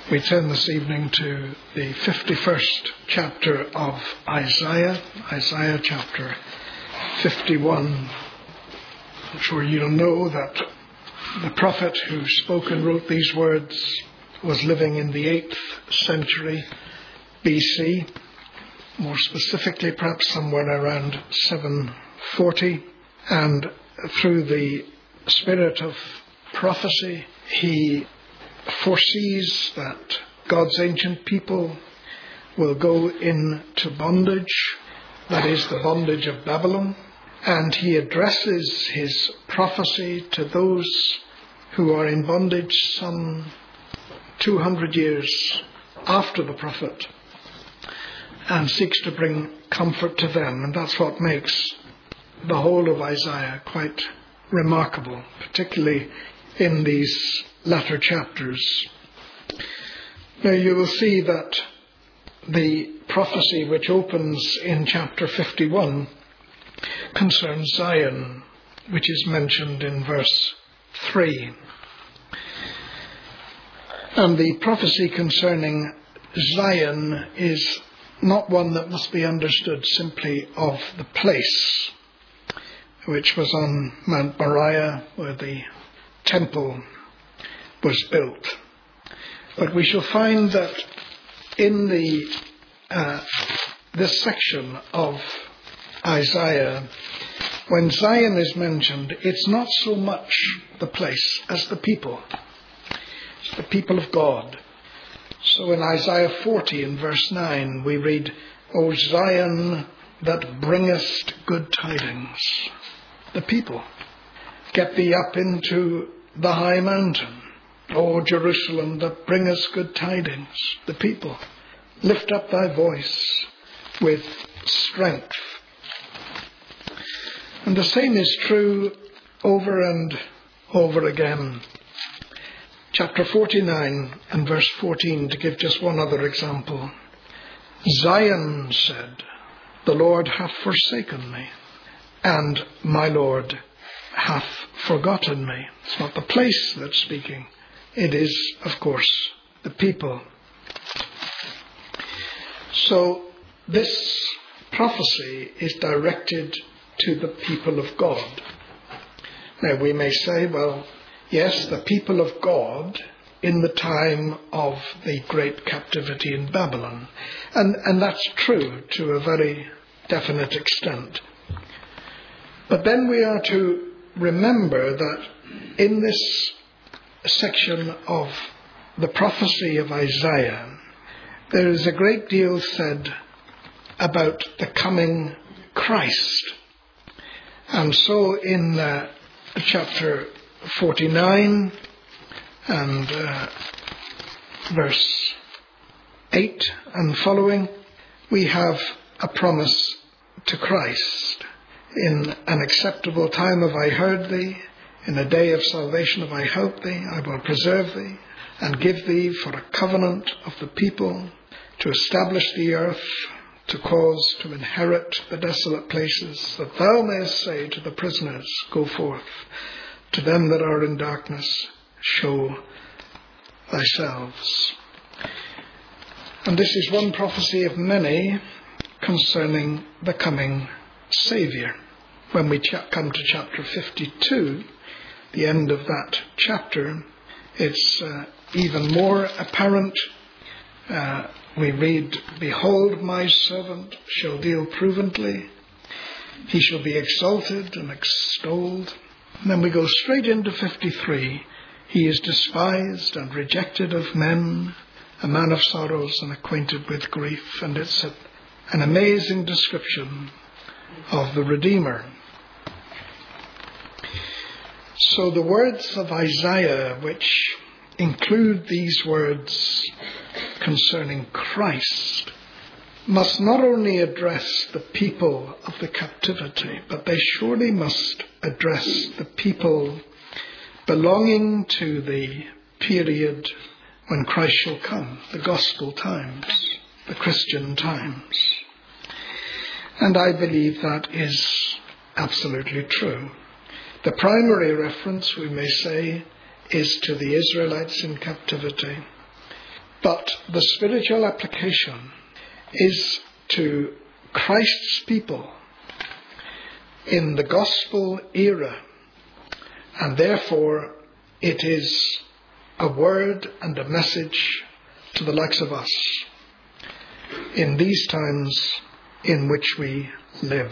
We turn this evening to the 51st chapter of Isaiah chapter 51. I'm sure you'll know that the prophet who spoke and wrote these words was living in the 8th century BC, more specifically perhaps somewhere around 740, and through the spirit of prophecy he foresees that God's ancient people will go into bondage, that is the bondage of Babylon, and he addresses his prophecy to those who are in bondage some 200 years after the prophet, and seeks to bring comfort to them. And that's what makes the whole of Isaiah quite remarkable, particularly in these latter chapters. Now you will see that the prophecy which opens in chapter 51 concerns Zion, which is mentioned in verse 3. And the prophecy concerning Zion is not one that must be understood simply of the place, which was on Mount Moriah where the temple was built. But we shall find that in this section of Isaiah, when Zion is mentioned, it's not so much the place as the people. It's the people of God. So in Isaiah 40 in verse 9 we read, "O Zion, that bringest good tidings." The people. "Get thee up into the high mountain, O Jerusalem, that bringest good tidings." The people. "Lift up thy voice with strength." And the same is true over and over again. Chapter 49 and verse 14, to give just one other example. "Zion said, the Lord hath forsaken me, and my Lord hath forgotten me." It's not the place that's speaking. It is, of course, the people. So this prophecy is directed to the people of God. Now we may say, well, yes, the people of God in the time of the great captivity in Babylon. And that's true to a very definite extent. But then we are to remember that in this section of the prophecy of Isaiah, there is a great deal said about the coming Christ. And so in chapter 49 and verse 8 and following, we have a promise to Christ. "In an acceptable time have I heard thee, in a day of salvation have I helped thee, I will preserve thee, and give thee for a covenant of the people, to establish the earth, to cause to inherit the desolate places, that thou mayest say to the prisoners, Go forth, to them that are in darkness, show thyselves." And this is one prophecy of many concerning the coming Saviour. When we come to chapter 52, the end of that chapter, it's even more apparent. We read, "Behold, my servant shall deal prudently. He shall be exalted and extolled." And then we go straight into 53. "He is despised and rejected of men, a man of sorrows and acquainted with grief." And it's an amazing description of the Redeemer. So the words of Isaiah, which include these words concerning Christ, must not only address the people of the captivity, but they surely must address the people belonging to the period when Christ shall come, the gospel times, the Christian times. And I believe that is absolutely true. The primary reference, we may say, is to the Israelites in captivity. But the spiritual application is to Christ's people in the gospel era, and therefore it is a word and a message to the likes of us in these times in which we live.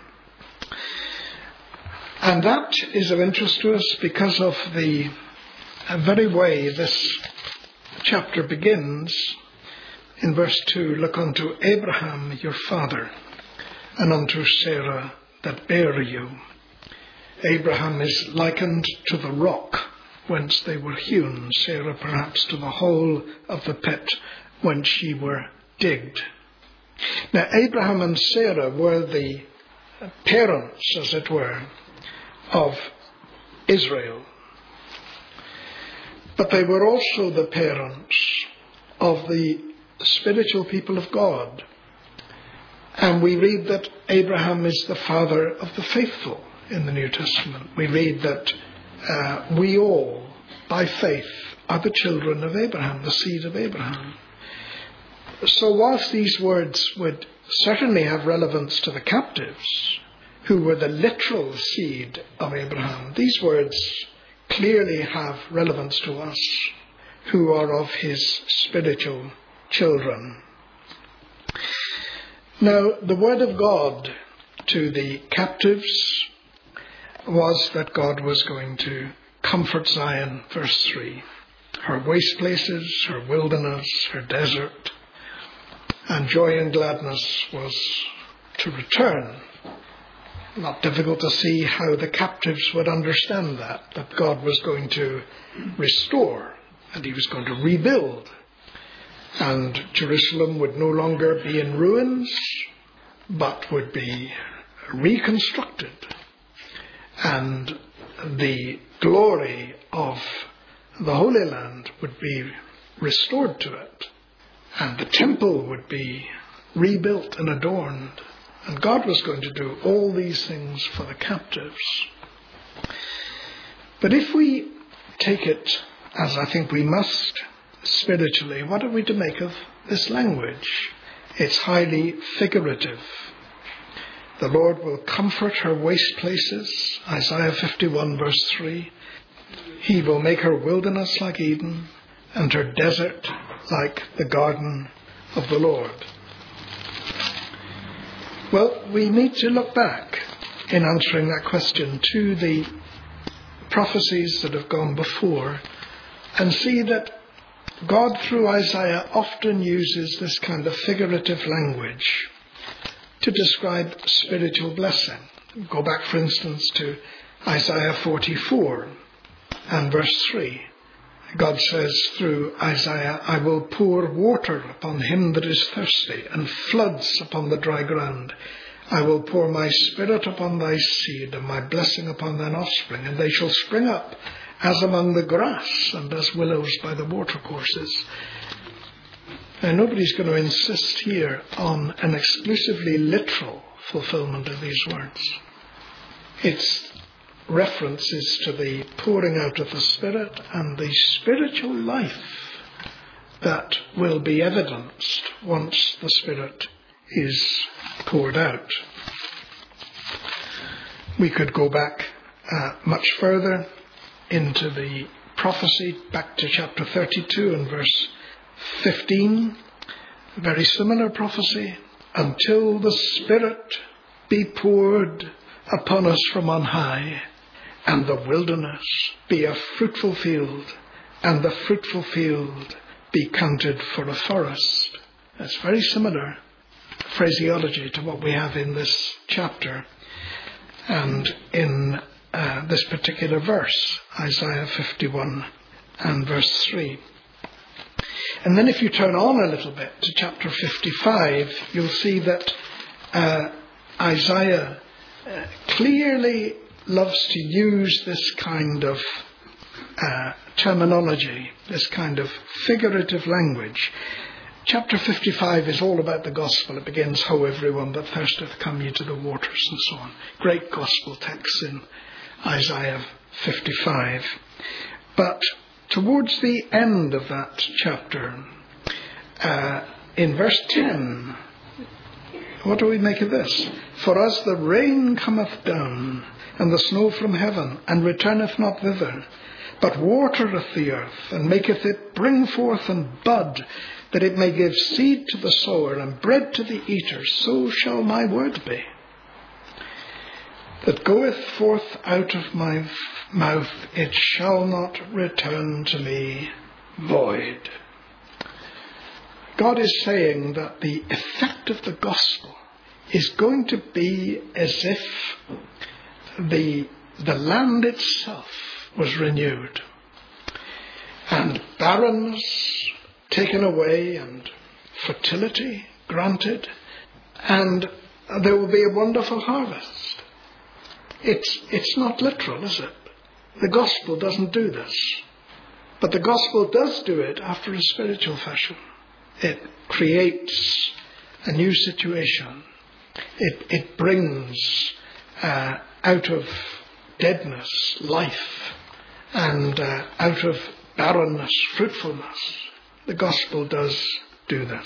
And that is of interest to us because of the very way this chapter begins. In verse 2, look unto Abraham your father, and unto Sarah that bare you. Abraham is likened to the rock whence they were hewn, Sarah perhaps to the hole of the pit whence she were digged. Now Abraham and Sarah were the parents, as it were, of Israel. But they were also the parents of the spiritual people of God. And we read that Abraham is the father of the faithful in the New Testament. We read that we all, by faith, are the children of Abraham, the seed of Abraham. So whilst these words would certainly have relevance to the captives, who were the literal seed of Abraham, these words clearly have relevance to us, who are of his spiritual children. Now, the word of God to the captives was that God was going to comfort Zion, verse 3. Her waste places, her wilderness, her desert, and joy and gladness was to return. Not difficult to see how the captives would understand that God was going to restore and he was going to rebuild. And Jerusalem would no longer be in ruins, but would be reconstructed. And the glory of the Holy Land would be restored to it. And the temple would be rebuilt and adorned. And God was going to do all these things for the captives. But if we take it, as I think we must, spiritually, what are we to make of this language? It's highly figurative. The Lord will comfort her waste places, Isaiah 51 verse 3. He will make her wilderness like Eden, and her desert like the garden of the Lord. Well, we need to look back in answering that question to the prophecies that have gone before and see that God through Isaiah often uses this kind of figurative language to describe spiritual blessing. Go back, for instance, to Isaiah 44 and verse 3. God says through Isaiah, I will pour water upon him that is thirsty, and floods upon the dry ground. I will pour my spirit upon thy seed, and my blessing upon thine offspring, and they shall spring up as among the grass, and as willows by the watercourses. Now, nobody's going to insist here on an exclusively literal fulfillment of these words. It's references to the pouring out of the Spirit and the spiritual life that will be evidenced once the Spirit is poured out. We could go back much further into the prophecy, back to chapter 32 and verse 15. A very similar prophecy. Until the Spirit be poured upon us from on high, and the wilderness be a fruitful field, and the fruitful field be counted for a forest. That's very similar phraseology to what we have in this chapter and in this particular verse, Isaiah 51 and verse 3. And then if you turn on a little bit to chapter 55, you'll see that Isaiah clearly loves to use this kind of terminology, this kind of figurative language. Chapter 55 is all about the gospel. It begins, Ho, everyone that thirsteth, come ye to the waters, and so on. Great gospel texts in Isaiah 55. But towards the end of that chapter, in verse 10, what do we make of this? For as the rain cometh down, and the snow from heaven, and returneth not thither, but watereth the earth, and maketh it bring forth and bud, that it may give seed to the sower, and bread to the eater, so shall my word be, that goeth forth out of my mouth, it shall not return to me void. God is saying that the effect of the gospel is going to be as if the land itself was renewed, and barrenness taken away, and fertility granted, and there will be a wonderful harvest. It's not literal, is it? The gospel doesn't do this. But the gospel does do it after a spiritual fashion. It creates a new situation. It brings out of deadness life, and out of barrenness fruitfulness. The gospel does do this.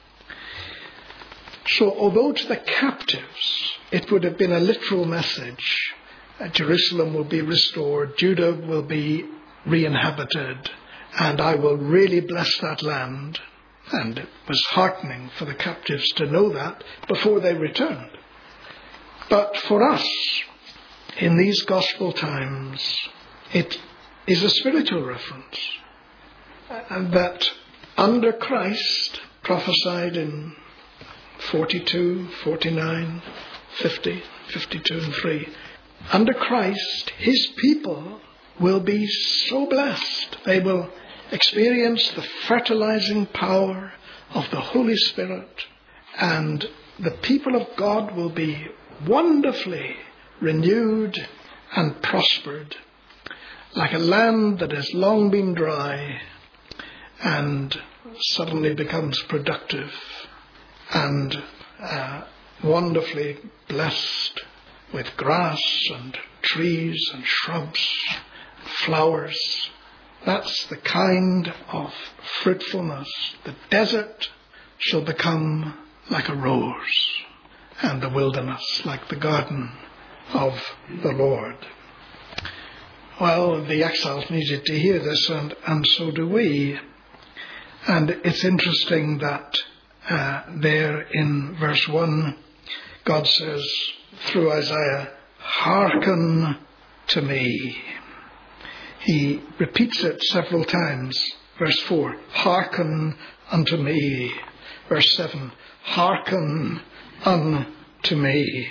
So although to the captives it would have been a literal message, Jerusalem will be restored, Judah will be re-inhabited, and I will really bless that land. And it was heartening for the captives to know that before they returned. But for us, in these gospel times, it is a spiritual reference. And that under Christ, prophesied in 42, 49, 50, 52 and 3, under Christ, his people will be so blessed. They will experience the fertilizing power of the Holy Spirit, and the people of God will be wonderfully renewed and prospered, like a land that has long been dry and suddenly becomes productive and wonderfully blessed with grass and trees and shrubs and flowers. That's the kind of fruitfulness. The desert shall become like a rose, and the wilderness like the garden of the Lord. Well, the exiles needed to hear this, and so do we. And it's interesting that there in verse 1, God says through Isaiah, "Hearken to me." He repeats it several times. Verse 4, "Hearken unto me." Verse 7, "Hearken unto me."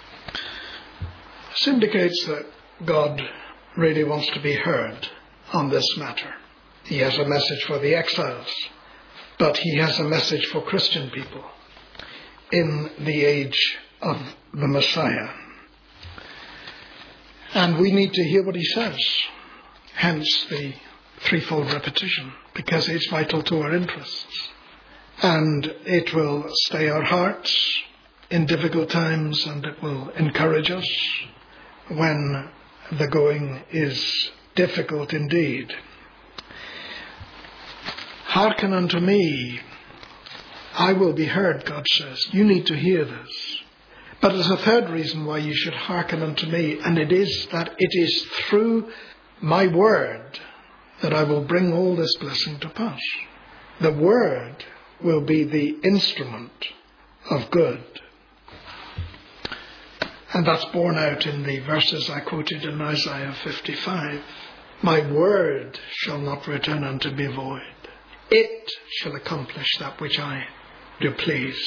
This indicates that God really wants to be heard on this matter. He has a message for the exiles, but he has a message for Christian people in the age of the Messiah. And we need to hear what he says. Hence the threefold repetition, because it's vital to our interests. And it will stay our hearts in difficult times, and it will encourage us when the going is difficult indeed. Hearken unto me. I will be heard, God says. You need to hear this. But there's a third reason why you should hearken unto me, and it is that it is through my word that I will bring all this blessing to pass. The word will be the instrument of good. And that's borne out in the verses I quoted in Isaiah 55. My word shall not return unto me void. It shall accomplish that which I do please.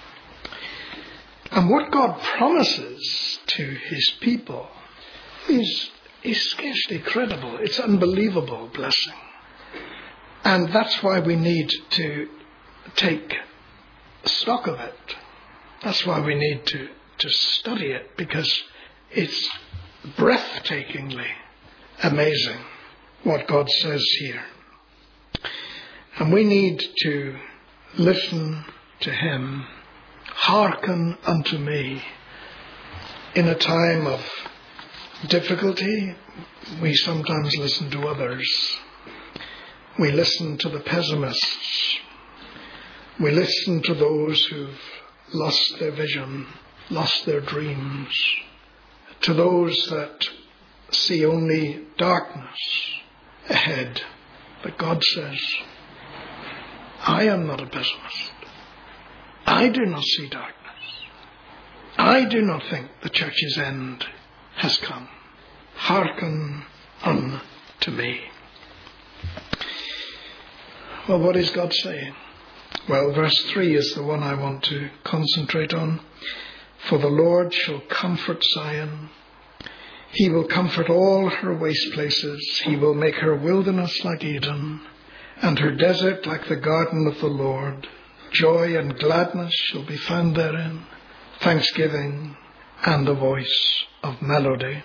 And what God promises to his people is scarcely credible. It's unbelievable blessing. And that's why we need to take stock of it. That's why we need to study it, because it's breathtakingly amazing what God says here. And we need to listen to him. Hearken unto me. In a time of difficulty, we sometimes listen to others. We listen to the pessimists. We listen to those who've lost their vision, lost their dreams, to those that see only darkness ahead. But God says, I am not a pessimist. I do not see darkness. I do not think the church's end has come. Hearken unto me. Well, what is God saying? Well, verse 3 is the one I want to concentrate on. For the Lord shall comfort Zion. He will comfort all her waste places. He will make her wilderness like Eden, and her desert like the garden of the Lord. Joy and gladness shall be found therein, thanksgiving and the voice of melody.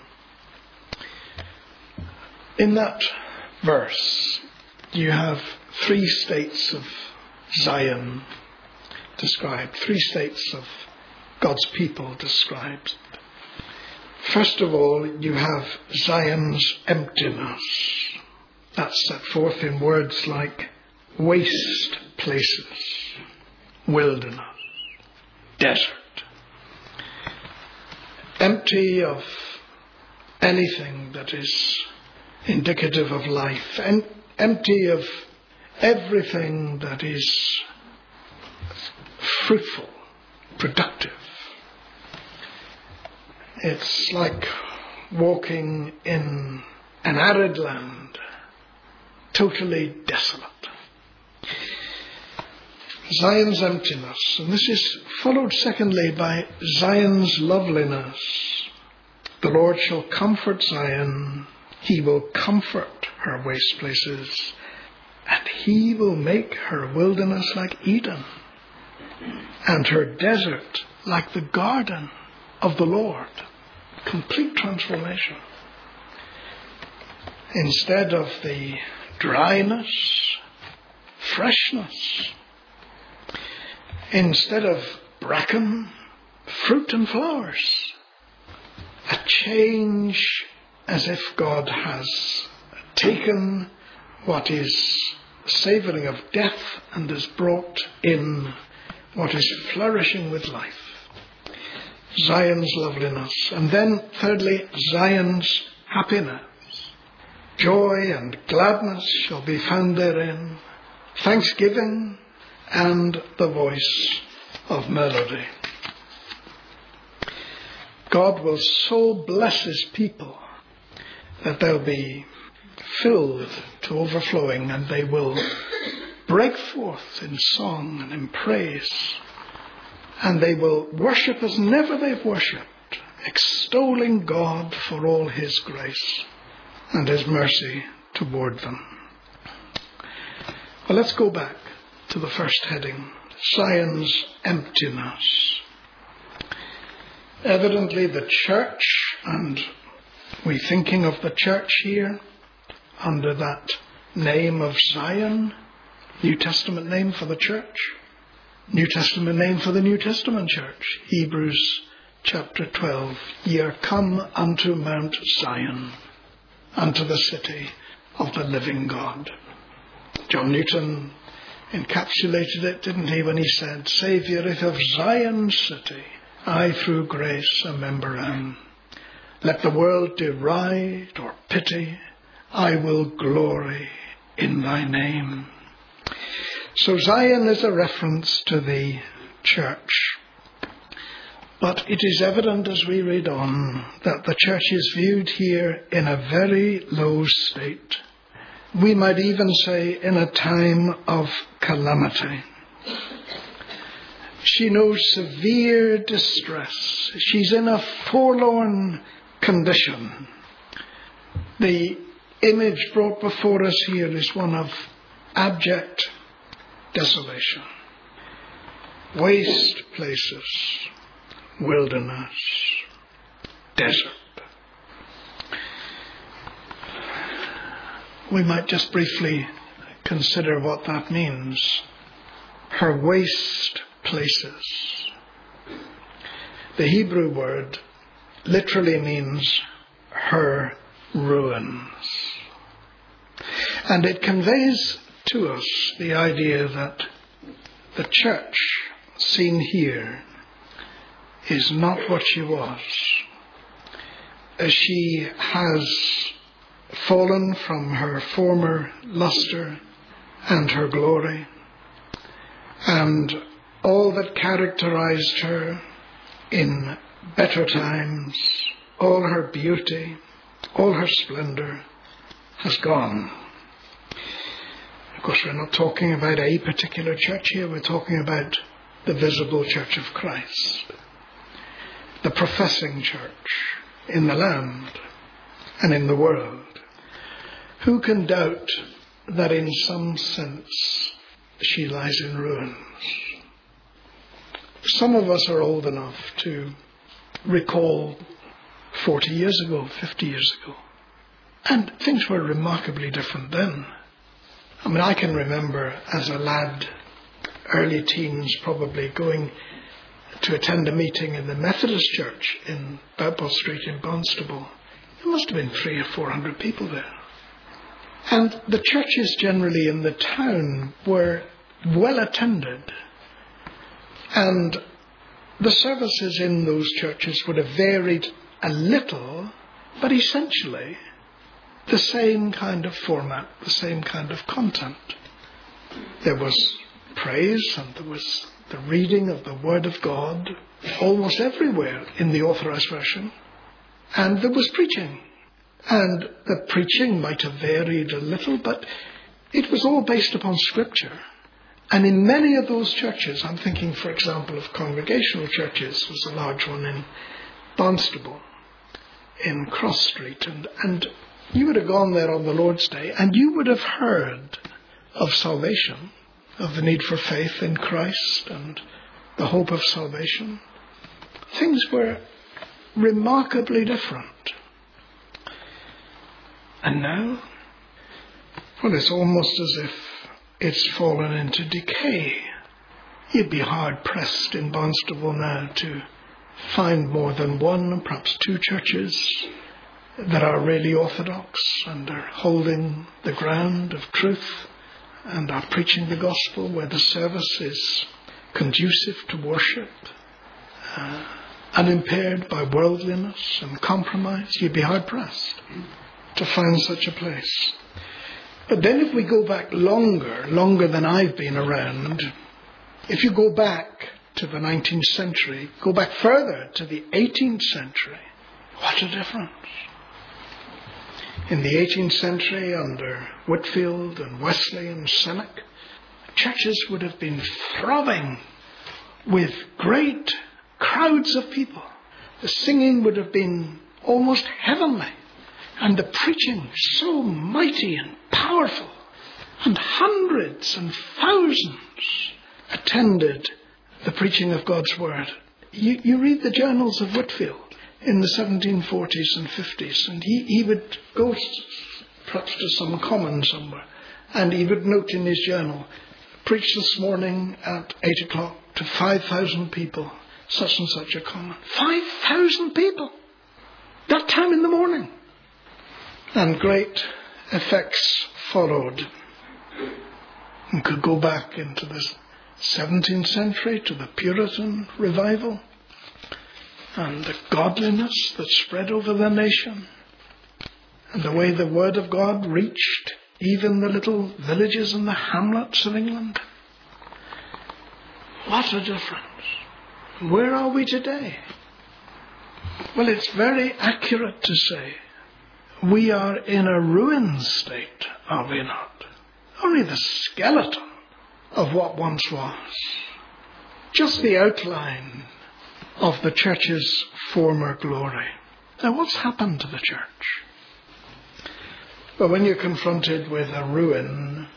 In that verse, you have three states of Zion described, three states of God's people described. First of all, you have Zion's emptiness. That's set forth in words like waste places, wilderness, desert. Empty of anything that is indicative of life, and empty of everything that is fruitful, productive. It's like walking in an arid land, totally desolate. Zion's emptiness, and this is followed secondly by Zion's loveliness. The Lord shall comfort Zion. He will comfort her waste places, and he will make her wilderness like Eden, and her desert like the garden of the Lord. Complete transformation. Instead of the dryness, freshness. Instead of bracken, fruit and flowers. A change as if God has taken what is savouring of death and has brought in what is flourishing with life. Zion's loveliness. And then thirdly, Zion's happiness. Joy and gladness shall be found therein. Thanksgiving and the voice of melody. God will so bless his people that they'll be filled to overflowing, and they will break forth in song and in praise, and they will worship as never they've worshipped, extolling God for all his grace and his mercy toward them. Well, let's go back to the first heading, Zion's emptiness. Evidently the church, and we're thinking of the church here under that name of Zion, New Testament name for the church, New Testament name for the New Testament church, Hebrews chapter 12. Ye are come unto Mount Zion, unto the city of the living God. John Newton encapsulated it, didn't he, when he said, Saviour, if of Zion's city I through grace a member am, let the world deride or pity, I will glory in thy name. So Zion is a reference to the church. But it is evident as we read on that the church is viewed here in a very low state. We might even say in a time of calamity. She knows severe distress. She's in a forlorn condition. The image brought before us here is one of abject desolation. Waste places, wilderness, desert. We might just briefly consider what that means. Her waste places. The Hebrew word literally means her ruins. And it conveys to us the idea that the church seen here is not what she was. She has fallen from her former lustre and her glory, and all that characterized her in better times, all her beauty, all her splendor has gone. Of course, we're not talking about a particular church here. We're talking about the visible church of Christ, the professing church in the land and in the world. Who can doubt that in some sense she lies in ruins? Some of us are old enough to recall 40 years ago, 50 years ago. And things were remarkably different then. I mean, I can remember as a lad, early teens probably, going to attend a meeting in the Methodist Church in Bowpole Street in Barnstable. There must have been 300 or 400 people there. And the churches generally in the town were well attended. And the services in those churches would have varied a little, but essentially the same kind of format, the same kind of content. There was praise and there was the reading of the Word of God almost everywhere in the Authorized Version. And there was preaching. And the preaching might have varied a little, but it was all based upon Scripture. And in many of those churches, I'm thinking, for example, of Congregational churches. There's a large one in Barnstable, in Cross Street. And you would have gone there on the Lord's Day, and you would have heard of salvation, of the need for faith in Christ and the hope of salvation. Things were remarkably different. And now, well, it's almost as if it's fallen into decay. You'd be hard-pressed in Barnstable now to find more than one, perhaps two churches that are really orthodox and are holding the ground of truth and are preaching the gospel, where the service is conducive to worship, unimpaired by worldliness and compromise. You'd be hard-pressed to find such a place. But then if we go back longer than I've been around, if you go back to the 19th century, go back further to the 18th century, what a difference. In the 18th century, under Whitefield and Wesley and Senec, churches would have been throbbing with great crowds of people. The singing would have been almost heavenly, and the preaching so mighty and powerful, and hundreds and thousands attended the preaching of God's Word. You read the journals of Whitefield in the 1740s and 50s, and he would go perhaps to some common somewhere, and he would note in his journal, preach this morning at 8 o'clock to 5,000 people, such and such a common. 5,000 people! That time in the morning! And great effects followed. We could go back into the 17th century to the Puritan revival and the godliness that spread over the nation and the way the Word of God reached even the little villages and the hamlets of England. What a difference. Where are we today? Well, it's very accurate to say we are in a ruined state, are we not? Only the skeleton of what once was. Just the outline of the church's former glory. Now, what's happened to the church? Well, when you're confronted with a ruin,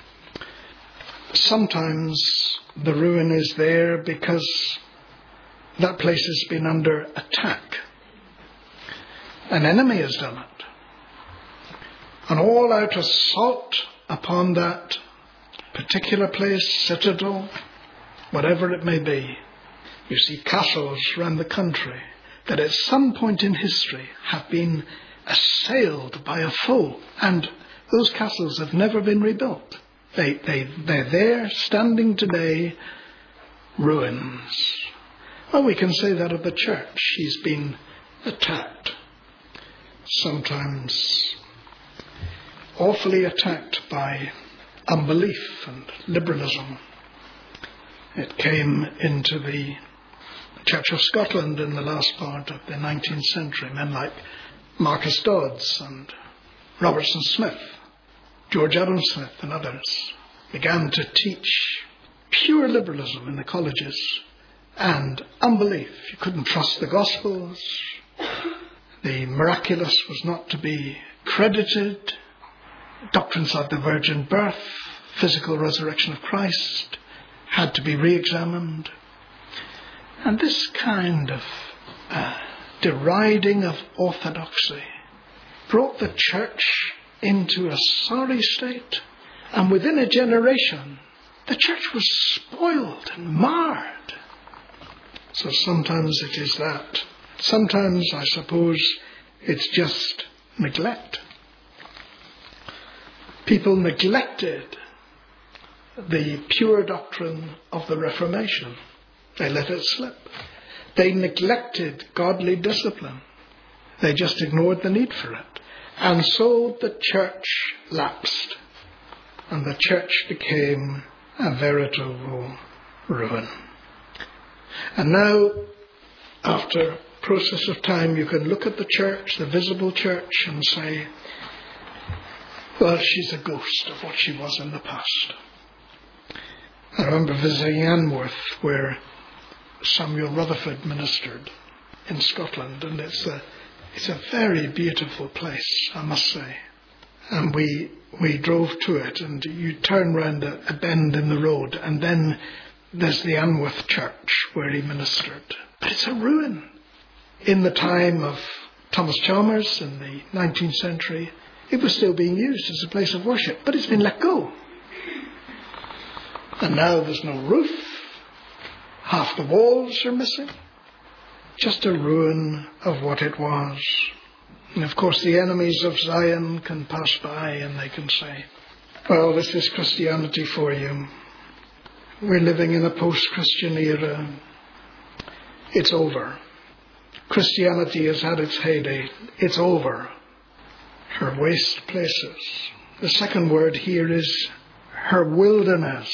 sometimes the ruin is there because that place has been under attack. An enemy has done it. An all-out assault upon that particular place, citadel, whatever it may be. You see castles around the country that at some point in history have been assailed by a foe, and those castles have never been rebuilt. They're there, standing today, ruins. Well, we can say that of the church. She's been attacked. Sometimes awfully attacked by unbelief and liberalism. It came into the Church of Scotland in the last part of the 19th century. Men like Marcus Dodds and Robertson Smith, George Adam Smith and others began to teach pure liberalism in the colleges and unbelief. You couldn't trust the Gospels. The miraculous was not to be credited. Doctrines like the virgin birth, physical resurrection of Christ had to be re-examined. And this kind of deriding of orthodoxy brought the church into a sorry state. And within a generation, the church was spoiled and marred. So sometimes it is that. Sometimes, I suppose, it's just neglect. People neglected the pure doctrine of the Reformation. They let it slip. They neglected godly discipline. They just ignored the need for it. And so the church lapsed. And the church became a veritable ruin. And now, after a process of time, you can look at the church, the visible church, and say, well, she's a ghost of what she was in the past. I remember visiting Anworth, where Samuel Rutherford ministered in Scotland, and it's a very beautiful place, I must say. And we drove to it, and you turn round a bend in the road, and then there's the Anworth church where he ministered. But it's a ruin. In the time of Thomas Chalmers in the 19th century, it was still being used as a place of worship, but it's been let go. And now there's no roof. Half the walls are missing. Just a ruin of what it was. And of course the enemies of Zion can pass by and they can say, well, this is Christianity for you. We're living in a post-Christian era. It's over. Christianity has had its heyday. It's over. Her waste places. The second word here is her wilderness.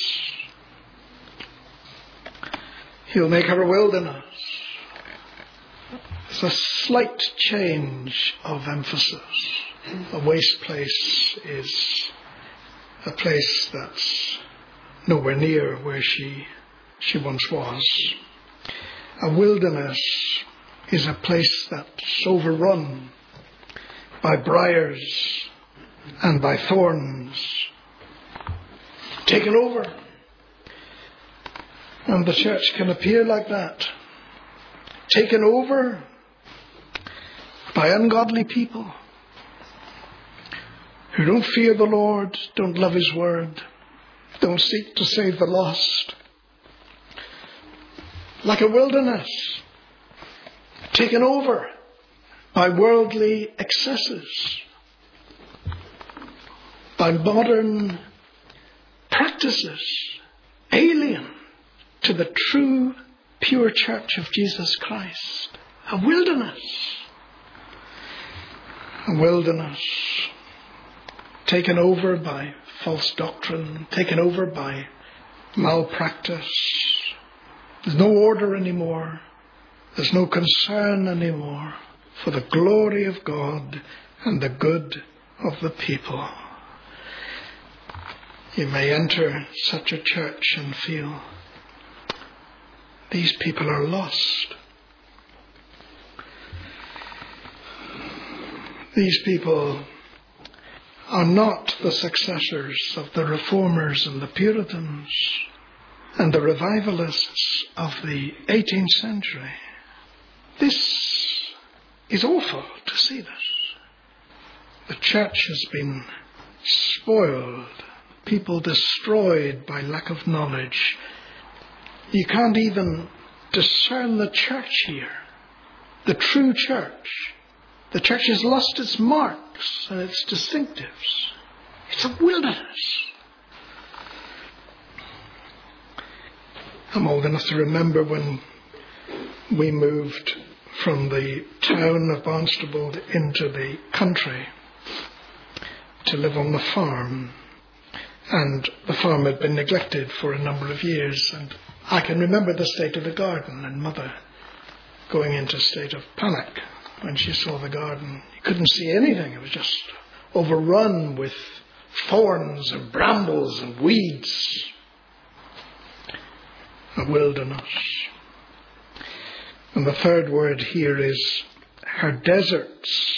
He'll make her a wilderness. It's a slight change of emphasis. A waste place is a place that's nowhere near where she once was. A wilderness is a place that's overrun by briars and by thorns, taken over. And the church can appear like that, taken over by ungodly people who don't fear the Lord, don't love His word, don't seek to save the lost. Like a wilderness, taken over by worldly excesses, by modern practices, alien to the true, pure church of Jesus Christ. A wilderness. A wilderness. Taken over by false doctrine, taken over by malpractice. There's no order anymore. There's no concern anymore for the glory of God and the good of the people. You may enter such a church and feel, these people are lost. These people are not the successors of the Reformers and the Puritans and the revivalists of the 18th century. This is awful to see this. The church has been spoiled, people destroyed by lack of knowledge. You can't even discern the church here, the true church. The church has lost its marks and its distinctives. It's a wilderness. I'm old enough to remember when we moved from the town of Barnstaple into the country to live on the farm. And the farm had been neglected for a number of years. And I can remember the state of the garden, and Mother going into a state of panic when she saw the garden. You couldn't see anything. It was just overrun with thorns and brambles and weeds. A wilderness. And the third word here is her deserts.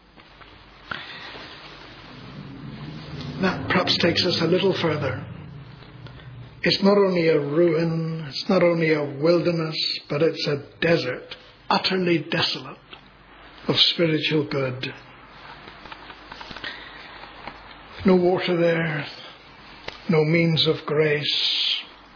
That perhaps takes us a little further. It's not only a ruin, it's not only a wilderness, but it's a desert, utterly desolate of spiritual good. No water there, no means of grace,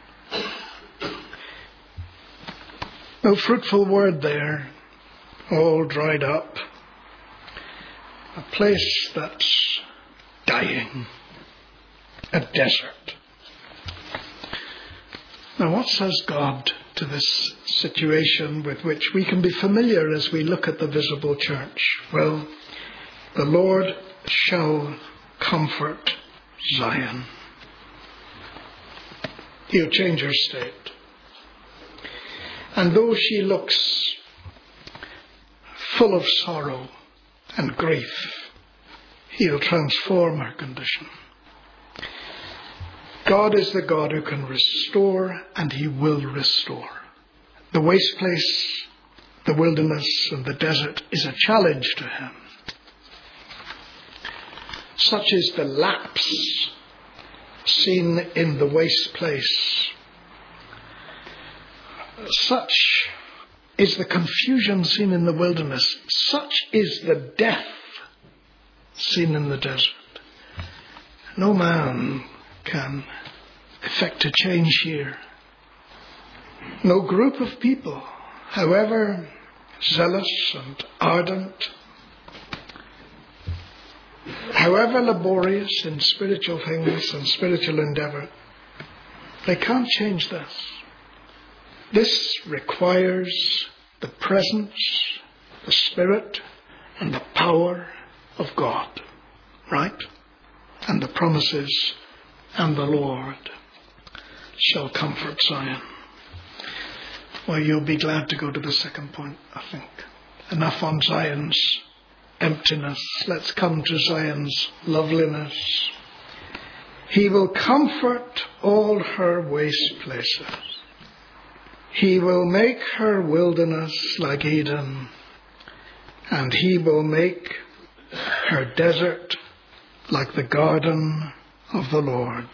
no fruitful word there, all dried up. A place that's dying, a desert. Now, what says God to this situation with which we can be familiar as we look at the visible church? Well, the Lord shall comfort Zion. He'll change her state. And though she looks full of sorrow and grief, He'll transform her condition. God is the God who can restore, and He will restore. The waste place, the wilderness, and the desert is a challenge to Him. Such is the lapse seen in the waste place. Such is the confusion seen in the wilderness. Such is the death seen in the desert. No man can effect a change here. No group of people, however zealous and ardent, however laborious in spiritual things and spiritual endeavour, they can't change this. This requires the presence, the Spirit, and the power of God, right? And the promises, and the Lord shall comfort Zion. Well, you'll be glad to go to the second point, I think. Enough on Zion's emptiness. Let's come to Zion's loveliness. He will comfort all her waste places. He will make her wilderness like Eden, and He will make her desert like the garden of the Lord.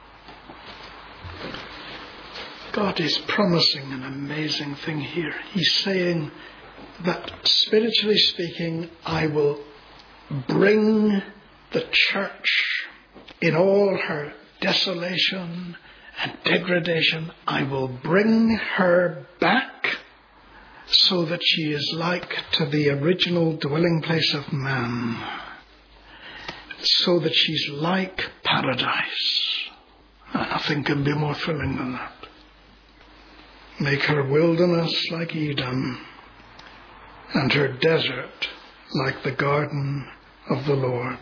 God is promising an amazing thing here. He's saying that, spiritually speaking, I will bring the church in all her desolation and degradation. I will bring her back so that she is like to the original dwelling place of man, so that she's like paradise. And nothing can be more thrilling than that. Make her wilderness like Eden, and her desert like the garden of the Lord.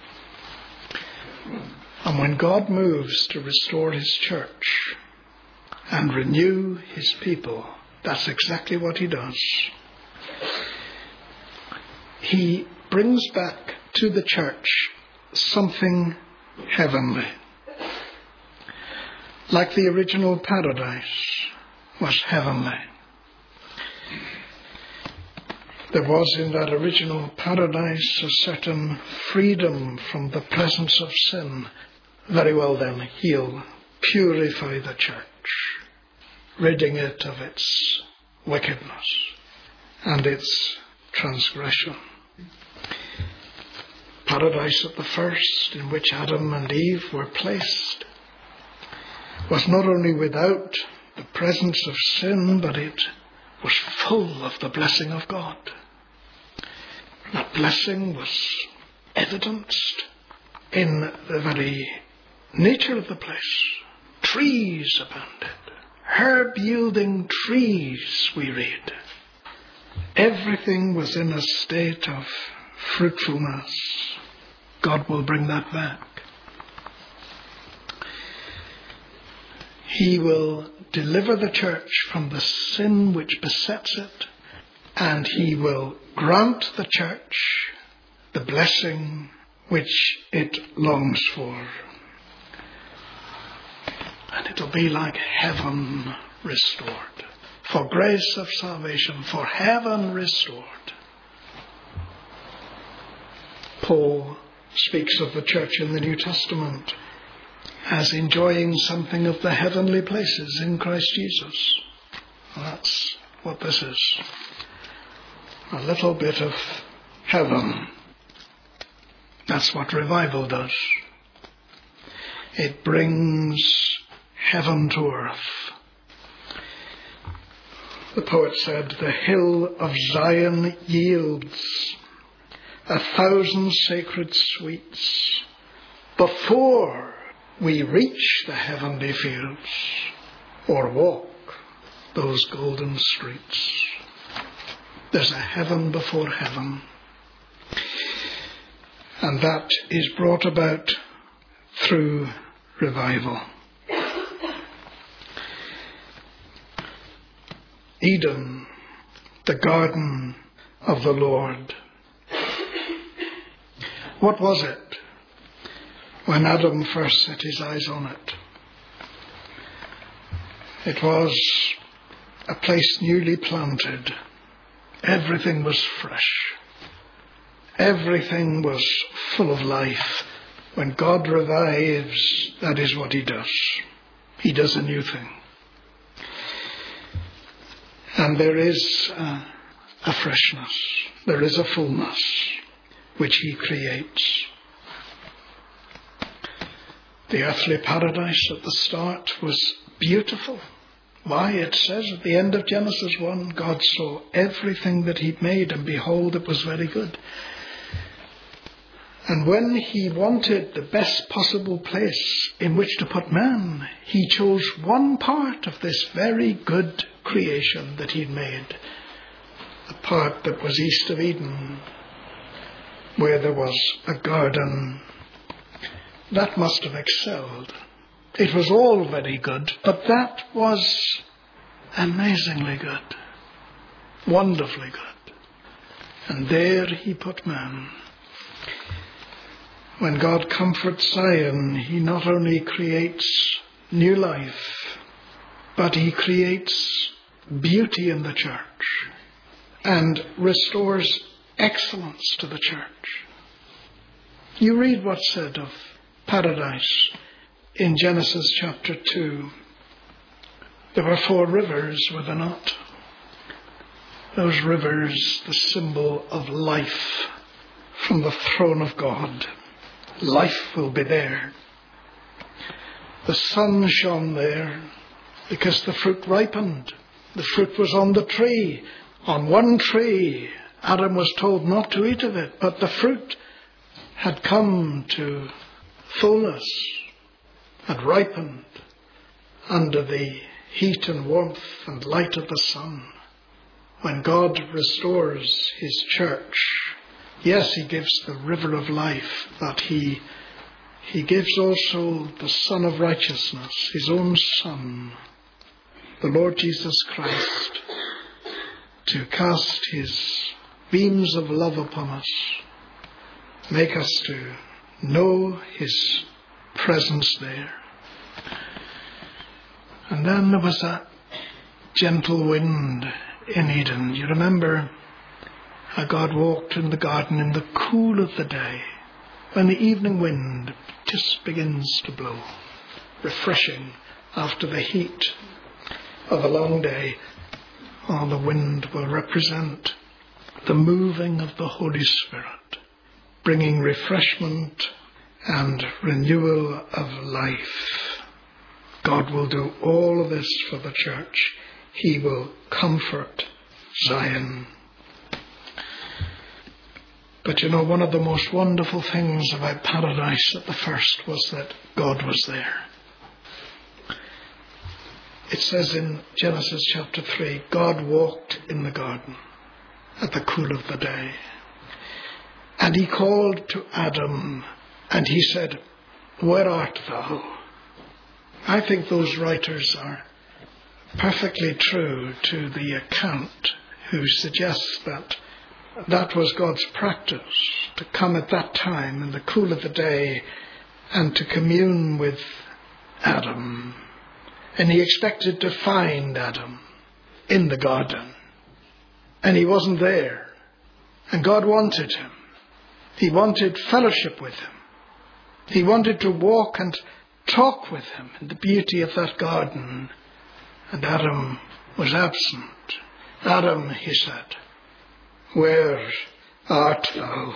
And when God moves to restore His church and renew His people, that's exactly what He does. He brings back to the church something heavenly. Like the original paradise was heavenly. There was in that original paradise a certain freedom from the presence of sin. Very well then, He'll purify the church, ridding it of its wickedness and its transgression. Paradise at the first, in which Adam and Eve were placed, was not only without the presence of sin, but it was full of the blessing of God. That blessing was evidenced in the very nature of the place. Trees abounded, herb-yielding trees, we read. Everything was in a state of fruitfulness. God will bring that back. He will deliver the church from the sin which besets it, and he will grant the church the blessing which it longs for. And it'll be like heaven restored. For grace of salvation, for heaven restored. Paul speaks of the church in the New Testament as enjoying something of the heavenly places in Christ Jesus. That's what this is. A little bit of heaven. That's what revival does. It brings heaven to earth. The poet said, the hill of Zion yields 1,000 sacred sweets before we reach the heavenly fields or walk those golden streets. There's a heaven before heaven. And that is brought about through revival. Eden, the garden of the Lord. What was it when Adam first set his eyes on it? It was a place newly planted. Everything was fresh. Everything was full of life. When God revives, that is what he does. He does a new thing. And there is a freshness. There is a fullness which he creates. The earthly paradise at the start was beautiful. Why? It says at the end of Genesis 1, God saw everything that he'd made, and behold, it was very good. And when he wanted the best possible place in which to put man, he chose one part of this very good creation that he'd made, the part that was east of Eden, where there was a garden. That must have excelled. It was all very good, but that was amazingly good, wonderfully good. And there he put man. When God comforts Zion, he not only creates new life, but he creates beauty in the church and restores excellence to the church. You read what's said of paradise in Genesis chapter 2. There were 4 rivers, were there not? Those rivers, the symbol of life from the throne of God. Life will be there. The sun shone there because the fruit ripened. The fruit was on the tree. On one tree, Adam was told not to eat of it, but the fruit had come to fullness, had ripened under the heat and warmth and light of the sun. When God restores his church, yes, he gives the river of life, but he gives also the Son of righteousness, his own Son, the Lord Jesus Christ, to cast his beams of love upon us, make us to know his presence there. And then there was that gentle wind in Eden. You remember how God walked in the garden in the cool of the day, when the evening wind just begins to blow, refreshing after the heat of a long day. Oh, the wind will represent the moving of the Holy Spirit, bringing refreshment and renewal of life. God will do all of this for the church. He will comfort Zion. But you know, one of the most wonderful things about paradise at the first was that God was there. It says in Genesis chapter 3, God walked in the garden at the cool of the day. And he called to Adam, and he said, "Where art thou?" I think those writers are perfectly true to the account who suggests that that was God's practice, to come at that time in the cool of the day and to commune with Adam. And he expected to find Adam in the garden. And he wasn't there. And God wanted him. He wanted fellowship with him. He wanted to walk and talk with him in the beauty of that garden. And Adam was absent. "Adam," he said, "where art thou?"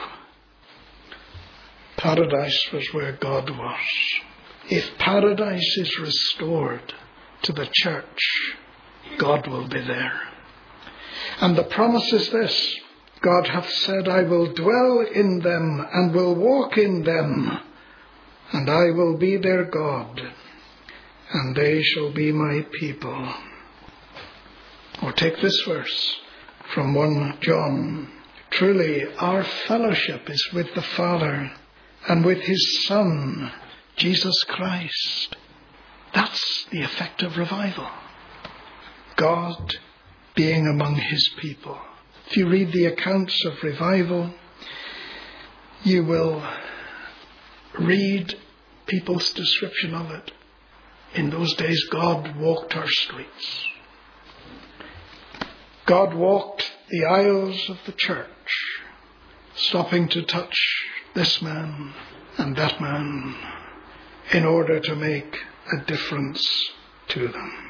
Paradise was where God was. If paradise is restored to the church, God will be there. And the promise is this: God hath said, "I will dwell in them and will walk in them, and I will be their God, and they shall be my people." Or take this verse from 1 John. "Truly our fellowship is with the Father and with his Son, Jesus Christ." That's the effect of revival. God being among his people. If you read the accounts of revival, you will read people's description of it. In those days, God walked our streets. God walked the aisles of the church, stopping to touch this man and that man in order to make a difference to them.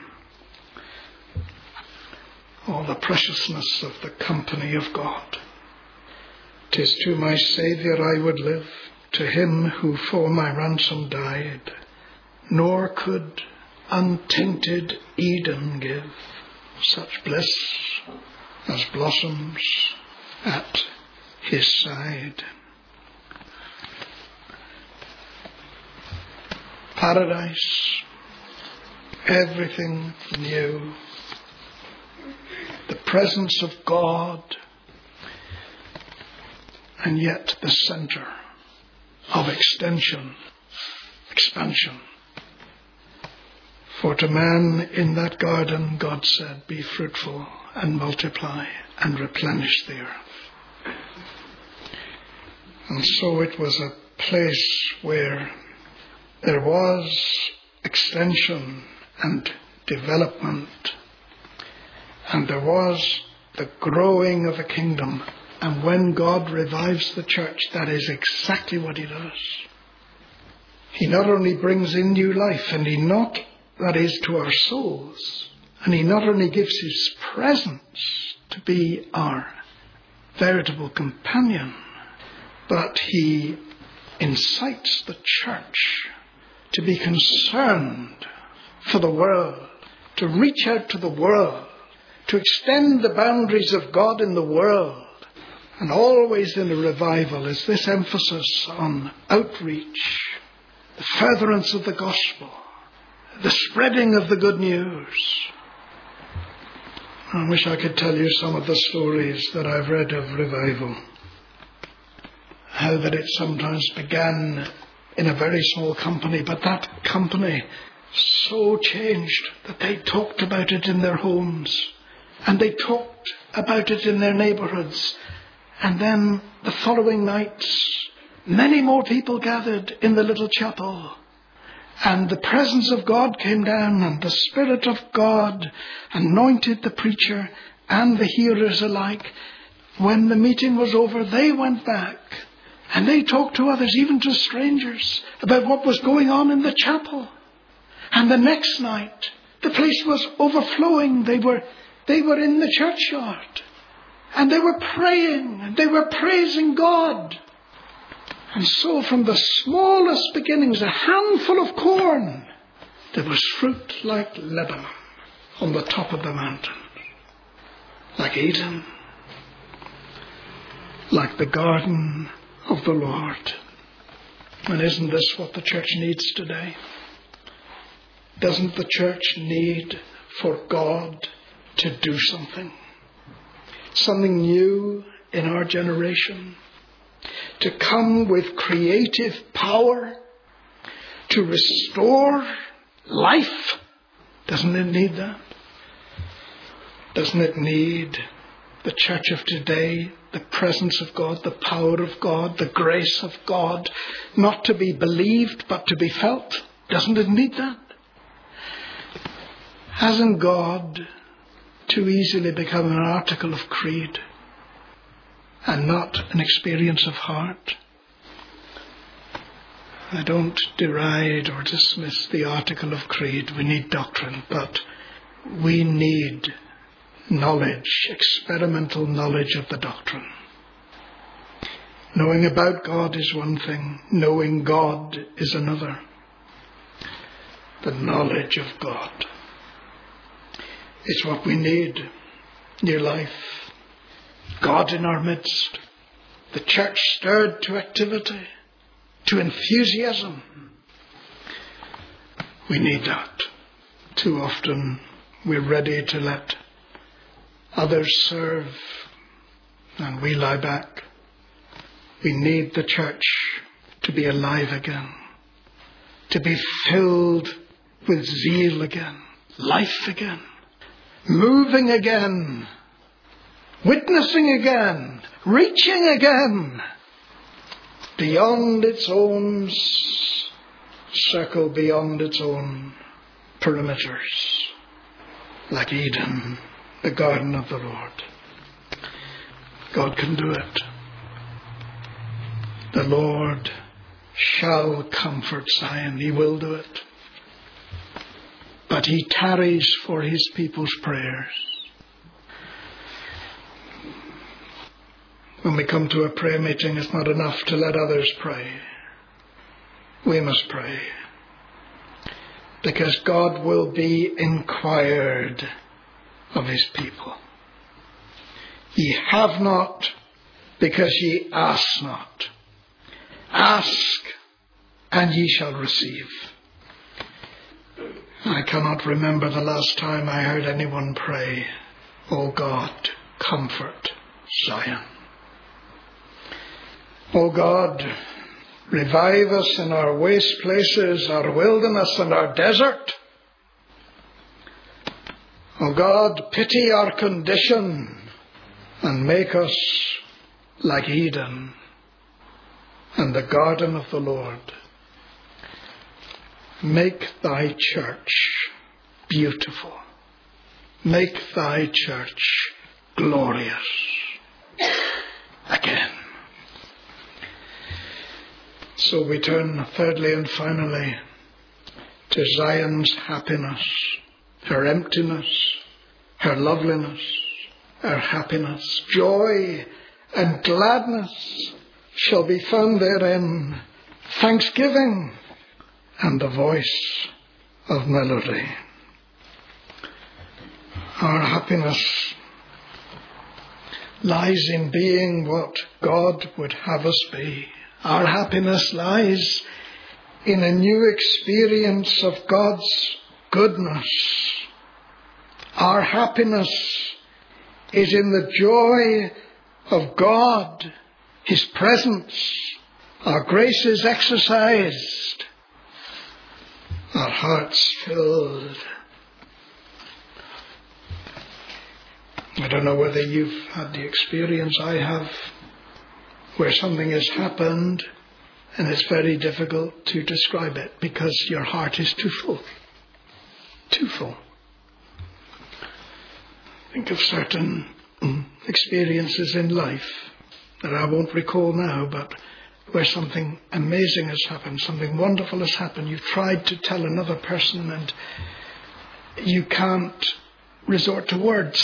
Oh, the preciousness of the company of God. "'Tis to my Saviour I would live, to him who for my ransom died, nor could untainted Eden give such bliss as blossoms at his side." Paradise, everything new, the presence of God, and yet the center of expansion. For to man in that garden, God said, "Be fruitful and multiply and replenish the earth." And so it was a place where there was extension and development, and there was the growing of a kingdom. And when God revives the church, that is exactly what he does. He not only brings in new life, that is to our souls, and he not only gives his presence to be our veritable companion, but he incites the church to be concerned for the world, to reach out to the world, to extend the boundaries of God in the world. And always in a revival is this emphasis on outreach, the furtherance of the gospel, the spreading of the good news. I wish I could tell you some of the stories that I've read of revival. How that it sometimes began in a very small company, but that company so changed that they talked about it in their homes, and they talked about it in their neighborhoods. And then the following night, many more people gathered in the little chapel. And the presence of God came down, and the Spirit of God anointed the preacher and the hearers alike. When the meeting was over, they went back and they talked to others, even to strangers, about what was going on in the chapel. And the next night, the place was overflowing. They were in the churchyard. And they were praying, and they were praising God. And so from the smallest beginnings, a handful of corn, there was fruit like Lebanon on the top of the mountain. Like Eden. Like the garden of the Lord. And isn't this what the church needs today? Doesn't the church need for God to do something new in our generation, to come with creative power, to restore life. Doesn't it need that? Doesn't it need the church of today, the presence of God, the power of God, the grace of God, not to be believed but to be felt? Doesn't it need that? Hasn't God too easily become an article of creed and not an experience of heart? I don't deride or dismiss the article of creed. We need doctrine, but we need knowledge, experimental knowledge of the doctrine. Knowing about God is one thing. Knowing God is another. The knowledge of God is what we need. New life. God in our midst. The church stirred to activity, to enthusiasm. We need that. Too often we're ready to let others serve and we lie back. We need the church to be alive again, to be filled with zeal again, life again, moving again, witnessing again, reaching again, beyond its own circle, beyond its own perimeters, like Eden, the garden of the Lord. God can do it. The Lord shall comfort Zion. He will do it. But he tarries for his people's prayers. When we come to a prayer meeting, it's not enough to let others pray. We must pray. Because God will be inquired of his people. Ye have not, because ye ask not. Ask, and ye shall receive. I cannot remember the last time I heard anyone pray, O God, comfort Zion. O God, revive us in our waste places, our wilderness and our desert. O God, pity our condition and make us like Eden and the garden of the Lord. Make thy church beautiful. Make thy church glorious again. So we turn thirdly and finally to Zion's happiness, her emptiness, her loveliness, her happiness. Joy and gladness shall be found therein, thanksgiving and the voice of melody. Our happiness lies in being what God would have us be. Our happiness lies in a new experience of God's goodness. Our happiness is in the joy of God, his presence. Our grace is exercised. Our hearts filled. I don't know whether you've had the experience I have, where something has happened and it's very difficult to describe it because your heart is too full. Too full. Think of certain experiences in life that I won't recall now, but where something amazing has happened, something wonderful has happened. You've tried to tell another person and you can't resort to words.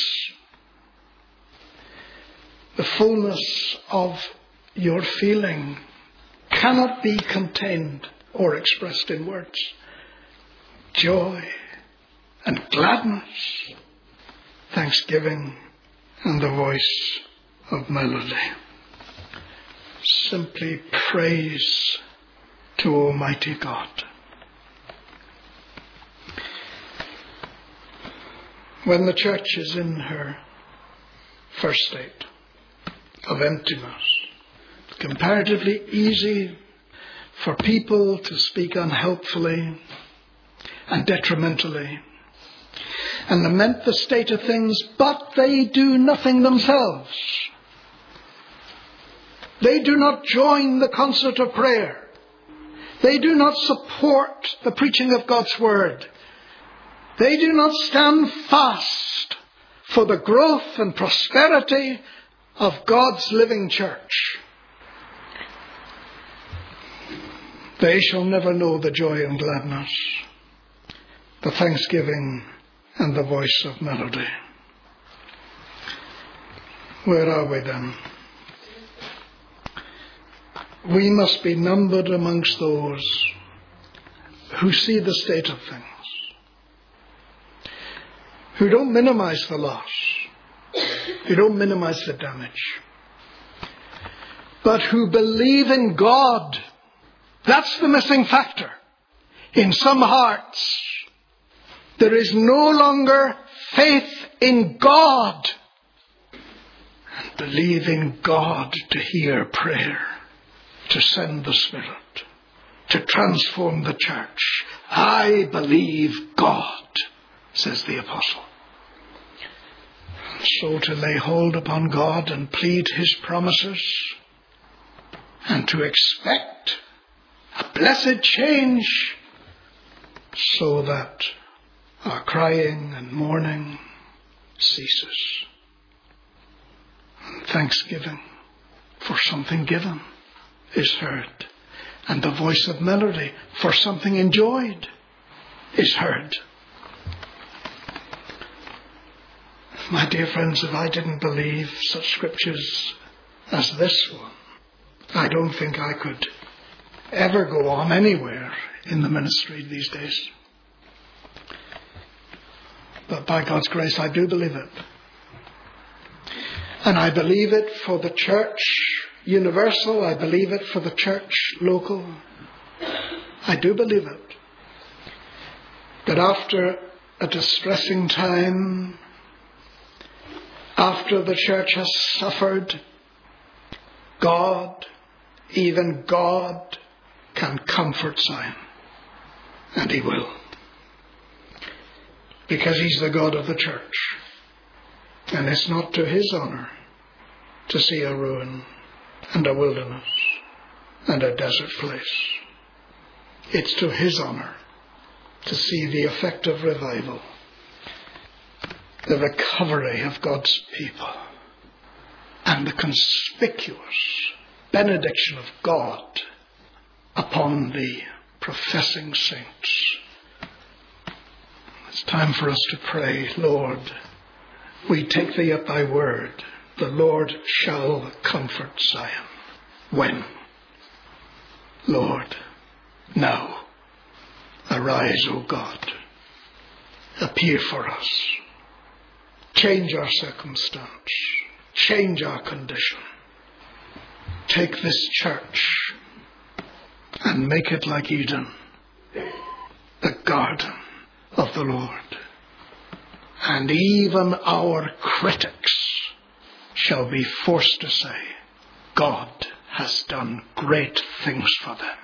The fullness of your feeling cannot be contained or expressed in words. Joy and gladness, thanksgiving and the voice of melody. Simply praise to Almighty God. When the church is in her first state of emptiness, it's comparatively easy for people to speak unhelpfully and detrimentally and lament the state of things, but they do nothing themselves. They do not join the concert of prayer. They do not support the preaching of God's word. They do not stand fast for the growth and prosperity of God's living church. They shall never know the joy and gladness, the thanksgiving and the voice of melody. Where are we then? We must be numbered amongst those who see the state of things, who don't minimize the loss, who don't minimize the damage, but who believe in God. That's the missing factor. In some hearts, there is no longer faith in God and believing God to hear prayer, to send the Spirit, to transform the church. I believe God, says the apostle. So to lay hold upon God and plead his promises and to expect a blessed change so that our crying and mourning ceases. And thanksgiving for something given is heard. And the voice of melody for something enjoyed is heard. My dear friends, if I didn't believe such scriptures as this one, I don't think I could ever go on anywhere in the ministry these days. But by God's grace, I do believe it. And I believe it for the church universal. I believe it for the church local. I do believe it. That after a distressing time, after the church has suffered, God, even God, can comfort Zion. And he will. Because he's the God of the church. And it's not to his honor to see a ruin and a wilderness and a desert place. It's to his honor to see the effect of revival, the recovery of God's people, and the conspicuous benediction of God upon the professing saints. It's time for us to pray, Lord, we take thee at thy word. The Lord shall comfort Zion. When? Lord, now. Arise, O God. Appear for us. Change our circumstance. Change our condition. Take this church and make it like Eden, the garden of the Lord. And even our critics shall be forced to say, God has done great things for them,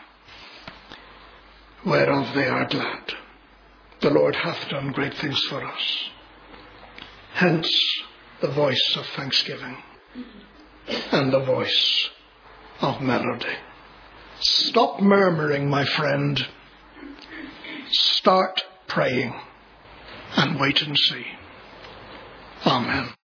whereof they are glad. The Lord hath done great things for us. Hence the voice of thanksgiving and the voice of melody. Stop murmuring, my friend. Start praying and wait and see. Amen.